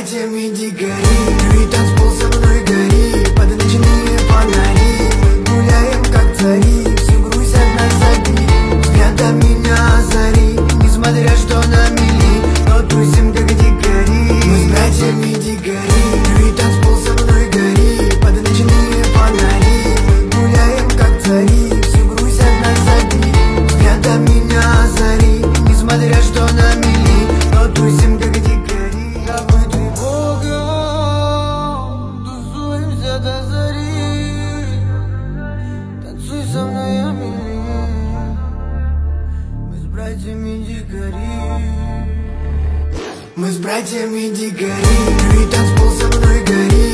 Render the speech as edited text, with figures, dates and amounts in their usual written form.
братьями дикари. Ну и танцпол со мной гори, под ночные фонари. Мы гуляем как цари, всю грусть от нас забери. Взглядом меня озари, несмотря что на мели, но тусим как дикари. Мы с братьями дикари. Ну и танцпол со мной гори, под ночные фонари. Мы гуляем как цари, всю грусть от нас забери. Взглядом меня озари, несмотря что на мели, но тусим как дикари. Забытый Богом, тусуемся до зари. Танцуй со мной, Амели, мы с братьями дикари. Мы с братьями дикари. Ну и танцпол со мной гори,